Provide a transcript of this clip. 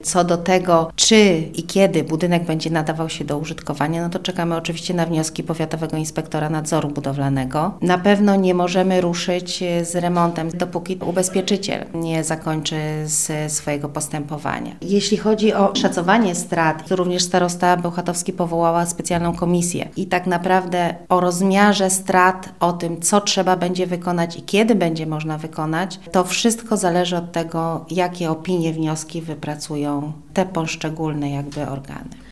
Co do tego, czy i kiedy budynek będzie nadawał się do użytkowania, no to czekamy oczywiście na wnioski Powiatowego Inspektora Nadzoru Budowlanego. Na pewno nie możemy ruszyć z remontem, dopóki ubezpieczyciel nie zakończy swojego postępowania. Jeśli chodzi o szacowanie strat, to również starosta Bełchatowski powołała specjalną komisję i tak naprawdę o rozmiarze strat, o tym, co trzeba będzie wykonać i kiedy będzie można wykonać, to wszystko zależy od tego, jakie opinie, wnioski wypracują te poszczególne organy.